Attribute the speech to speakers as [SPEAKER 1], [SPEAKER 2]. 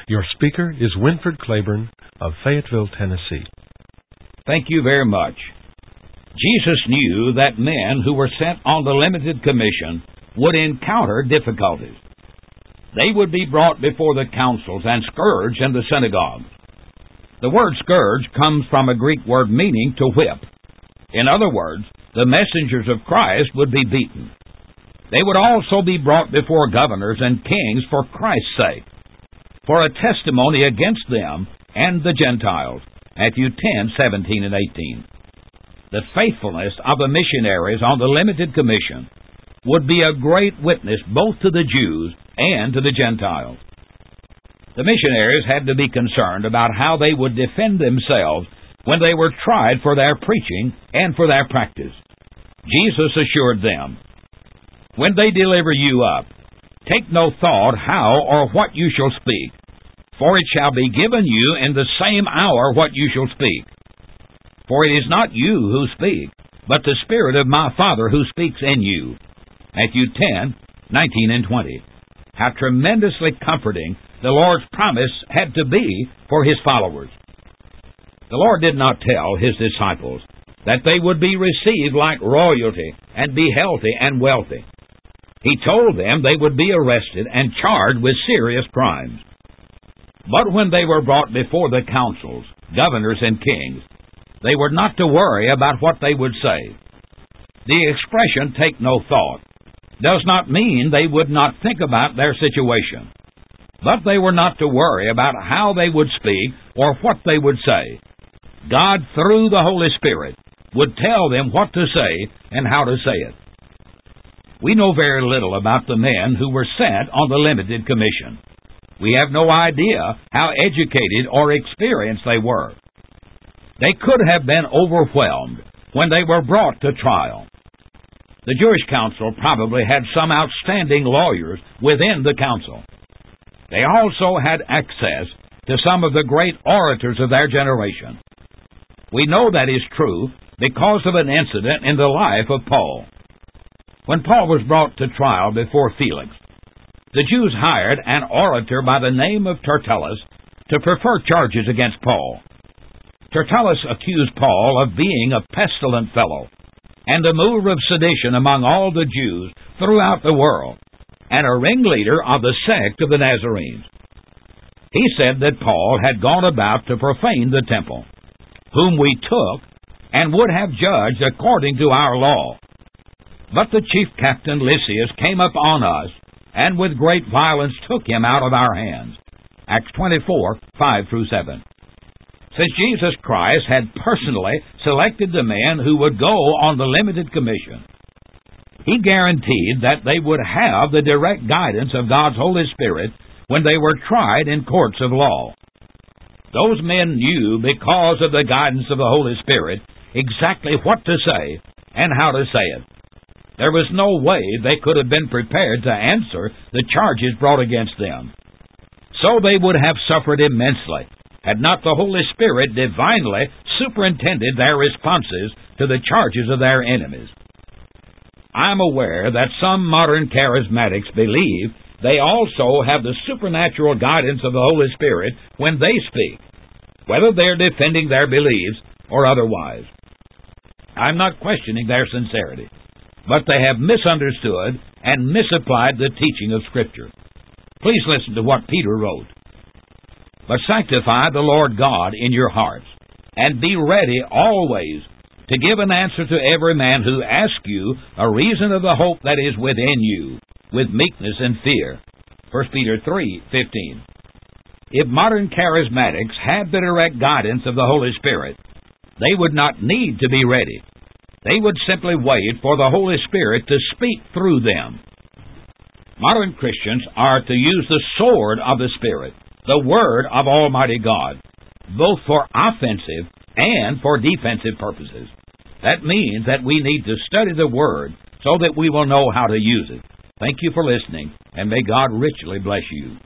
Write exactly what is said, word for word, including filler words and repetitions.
[SPEAKER 1] Your speaker is Winford Claiborne of Fayetteville, Tennessee.
[SPEAKER 2] Thank you very much. Jesus knew that men who were sent on the limited commission would encounter difficulties. They would be brought before the councils and scourged in the synagogues. The word scourge comes from a Greek word meaning to whip. In other words, the messengers of Christ would be beaten. They would also be brought before governors and kings for Christ's sake, for a testimony against them and the Gentiles. Matthew ten, seventeen, and eighteen. The faithfulness of the missionaries on the limited commission would be a great witness both to the Jews and to the Gentiles. The missionaries had to be concerned about how they would defend themselves when they were tried for their preaching and for their practice. Jesus assured them, "When they deliver you up, take no thought how or what you shall speak, for it shall be given you in the same hour what you shall speak. For it is not you who speak, but the Spirit of my Father who speaks in you." Matthew ten, nineteen, and twenty. How tremendously comforting the Lord's promise had to be for His followers. The Lord did not tell His disciples that they would be received like royalty and be healthy and wealthy. He told them they would be arrested and charged with serious crimes. But when they were brought before the councils, governors, and kings, they were not to worry about what they would say. The expression, "take no thought," does not mean they would not think about their situation, but they were not to worry about how they would speak or what they would say. God, through the Holy Spirit, would tell them what to say and how to say it. We know very little about the men who were sent on the limited commission. We have no idea how educated or experienced they were. They could have been overwhelmed when they were brought to trial. The Jewish council probably had some outstanding lawyers within the council. They also had access to some of the great orators of their generation. We know that is true because of an incident in the life of Paul. When Paul was brought to trial before Felix, the Jews hired an orator by the name of Tertullus to prefer charges against Paul. Tertullus accused Paul of being a pestilent fellow and a mover of sedition among all the Jews throughout the world, and a ringleader of the sect of the Nazarenes. He said that Paul had gone about to profane the temple, whom we took and would have judged according to our law. But the chief captain Lysias came up on us, and with great violence took him out of our hands. Acts twenty-four, five through seven. Since Jesus Christ had personally selected the men who would go on the limited commission, He guaranteed that they would have the direct guidance of God's Holy Spirit when they were tried in courts of law. Those men knew, because of the guidance of the Holy Spirit, exactly what to say and how to say it. There was no way they could have been prepared to answer the charges brought against them. So they would have suffered immensely had not the Holy Spirit divinely superintended their responses to the charges of their enemies. I am aware that some modern charismatics believe they also have the supernatural guidance of the Holy Spirit when they speak, whether they're defending their beliefs or otherwise. I'm not questioning their sincerity, but they have misunderstood and misapplied the teaching of Scripture. Please listen to what Peter wrote. "But sanctify the Lord God in your hearts, and be ready always to give an answer to every man who asks you a reason of the hope that is within you, with meekness and fear." First Peter three, fifteen. If modern charismatics had the direct guidance of the Holy Spirit, they would not need to be ready. They would simply wait for the Holy Spirit to speak through them. Modern Christians are to use the sword of the Spirit, the Word of Almighty God, both for offensive and for defensive purposes. That means that we need to study the Word so that we will know how to use it. Thank you for listening, and may God richly bless you.